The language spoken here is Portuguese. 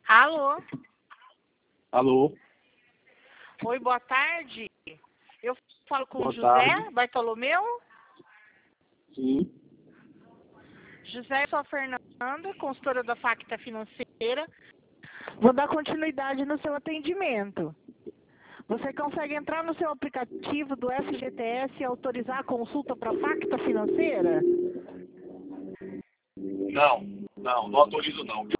Alô? Alô? Oi, boa tarde. Eu falo com Boa José tarde. Bartolomeu. Sim. José, eu sou a Fernanda, consultora da Facta Financeira. Vou dar continuidade no seu atendimento. Você consegue entrar no seu aplicativo do FGTS e autorizar a consulta para a Facta Financeira? Não autorizo não.